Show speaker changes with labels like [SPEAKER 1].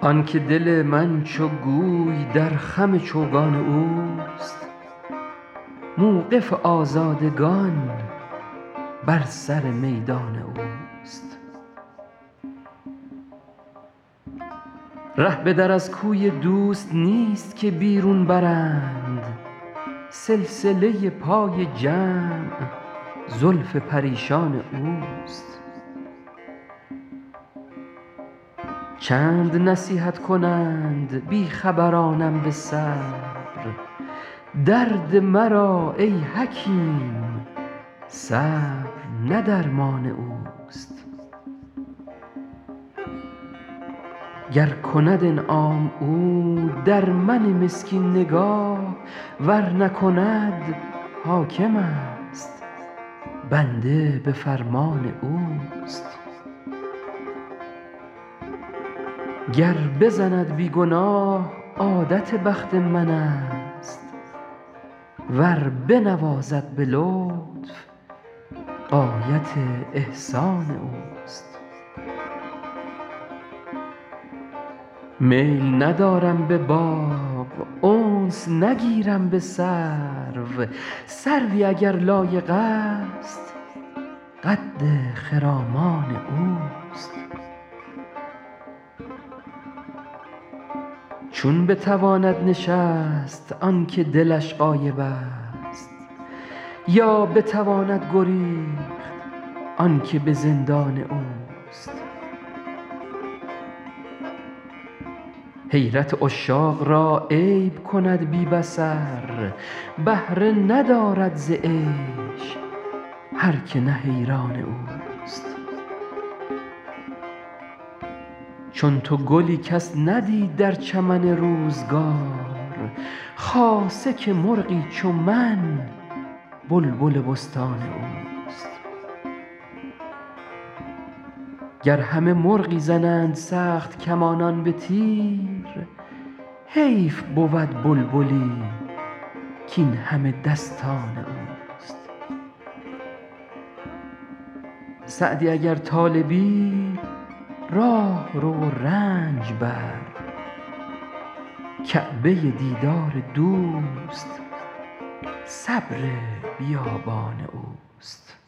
[SPEAKER 1] آنکه دل من چو گوی در خم چوگان اوست، موقف آزادگان بر سر میدان اوست. ره به در از کوی دوست نیست که بیرون برند، سلسله پای جمع زلف پریشان اوست. چند نصیحت کنند بی خبرانم به صبر، درد مرا ای حکیم صبر نه درمان اوست. گر کند انعام او در من مسکین نگاه، ور نکند حاکم است بنده به فرمان اوست. گر بزند بی گناه عادت بخت من است، ور بنوازد به لطف غایت احسان اوست. میل ندارم به باغ انس نگیرم به سرو، سروی اگر لایق است قد خرامان اوست. چون بتواند نشست آن که دلش غایب است، یا بتواند گریخت آن که به زندان اوست. حیرت عشاق را عیب کند بی بصر، بهره ندارد ز عیش هر که نه حیران اوست. چون تو گلی کس ندید در چمن روزگار، خاصه که مرغی چو من بلبل بستان اوست. گر همه مرغی زنند سخت کمانان به تیر، حیف بود بلبلی کاین همه دستان اوست. سعدی اگر طالبی راه رو و رنج بر، کعبه دیدار دوست صبر بیابان اوست.